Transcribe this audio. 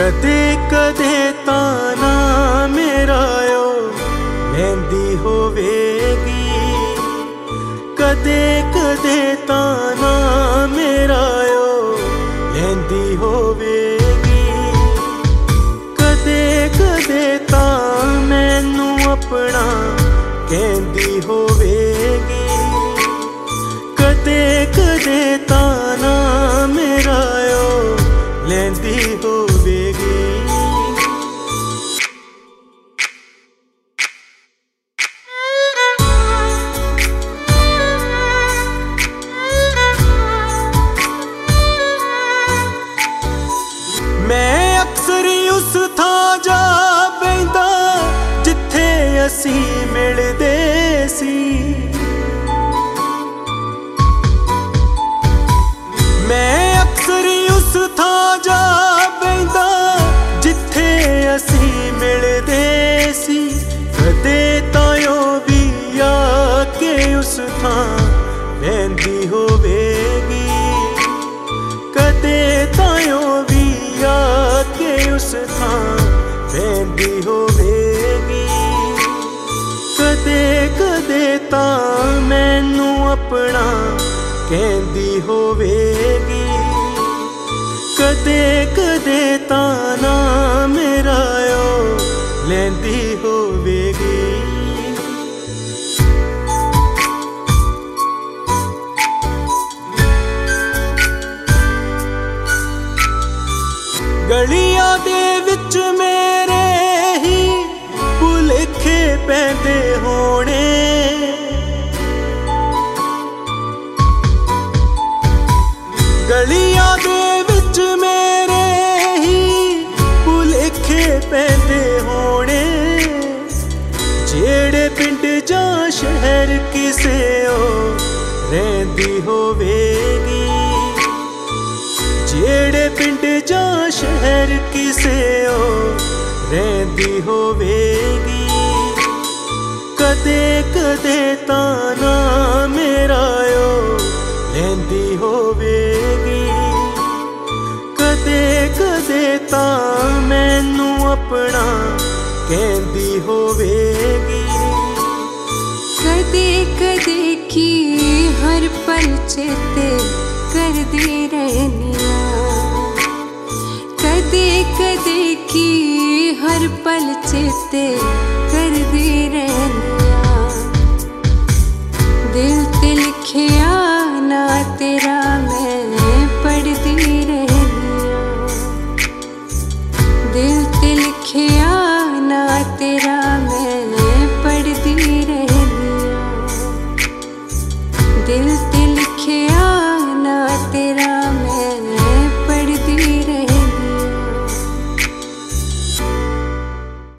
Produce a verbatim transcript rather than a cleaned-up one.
कदे कदे ताना मेरा ओ लैंदी होवेगी, कदे कदे ताना मेरा ओ लैंदी होवेगी। कदे कदे तां मैनू अपना कहंदी होवेगी, कदे कदे ताना मेरा ओ लैंदी होवेगी। मैं अक्सर उस थां जा बैंदा जिथे असी मिलदे सी, मैं अक्सर उस थां जा बैंदा जिथे असी मिलदे सी। कदे तां भी आके उस थां बहंदी होवेगी, कदे तां भी आके उस थां बहंदी होवेगी। कदे कदे तां मैनू अपना कहंदी होवेगी, कदे कदे ताना मेरा ओ लैंदी होवेगी। गलियां दे विच मेरे ही भुलेखे पैंदे होने, गलियां दे विच मेरे ही भुलेखे पैंदे होने। जेड़े पिंड जां शहर किसे ओ रहिंदी होवेगी, जेड़े पिंड जां शहर किसे ओ रहिंदी होवेगी। कदे कदे ताना मेरा ओ लैंदी होवेगी, कदे कदे तां मैनू अपना कहंदी होवेगी। कदे कदे की हर पल चेते करदी रहनिया, कदे कदे की हर पल चेते करदी रहनिया। दिल ते लिखिया ना तेरा मैं पढ़दी रहनिया, दिल ते लिखिया ना तेरा मैं पढ़दी रहनिया। दिल ते लिखिया